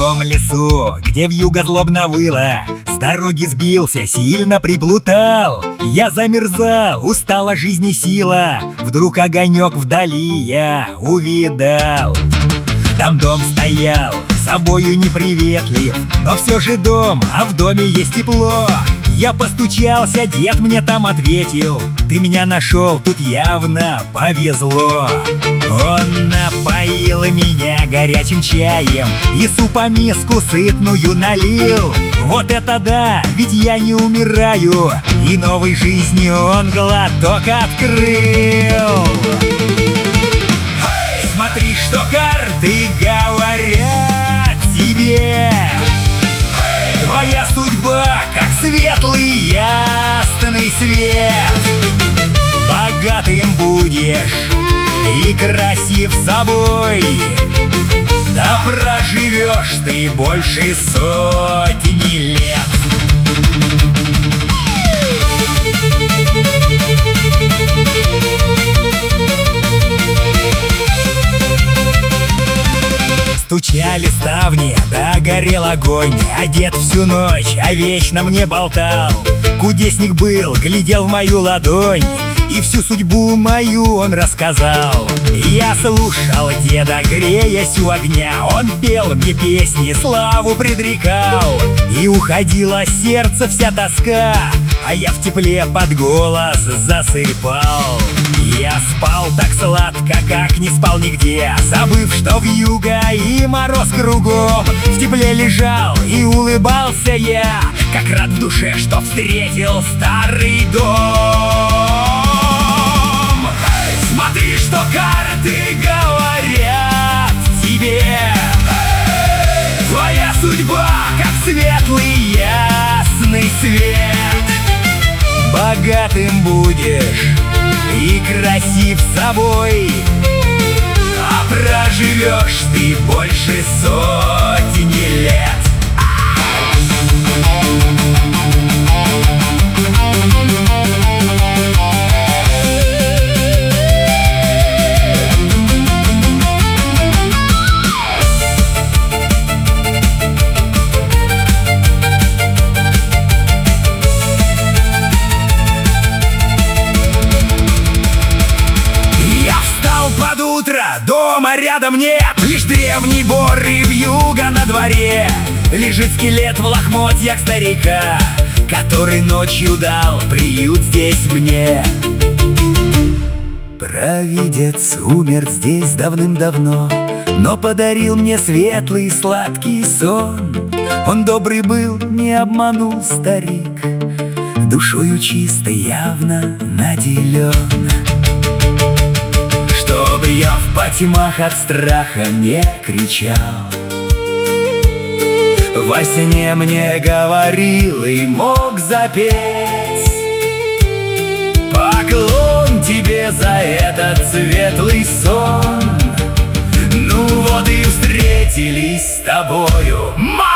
глухом лесу, где вьюга злобно выла, с дороги сбился, сильно приплутал. Я замерзал, устала жизни сила, вдруг огонек вдали я увидал. Там дом стоял, собою неприветлив, но все же дом, а в доме есть тепло. Я постучался, дед мне там ответил: ты меня нашел, тут явно повезло. Он напоил меня горячим чаем и супа миску сытную налил. Вот это да, ведь я не умираю, и новой жизни он глоток открыл. Смотри, что карты говорят тебе. Твоя судьба, как светлый ясный свет. Богатым будешь и красив собой, да проживешь ты больше сотни лет. Стучали ставни, да горел огонь, а дед всю ночь о вечном не болтал. Кудесник был, глядел в мою ладонь, и всю судьбу мою он рассказал. Я слушал деда, греясь у огня, он пел мне песни, славу предрекал. И уходила сердце вся тоска, а я в тепле под голос засыпал. Я спал так сладко, как не спал нигде, забыв, что вьюга и мороз кругом. В тепле лежал и улыбался я, как рад в душе, что встретил старый дом. Смотри, что карты говорят тебе. Твоя судьба, как светлый ясный свет. Богатым будешь и красив собой, а проживешь ты больше сотни лет. Дома рядом нет, лишь древний бор и вьюга на дворе. Лежит скелет в лохмотьях старика, который ночью дал приют здесь мне. Провидец умер здесь давным-давно, но подарил мне светлый сладкий сон. Он добрый был, не обманул старик, душою чистой явно наделен. Чтобы я в потьмах от страха не кричал, во сне мне говорил и мог запеть: поклон тебе за этот светлый сон. Ну вот и встретились с тобою.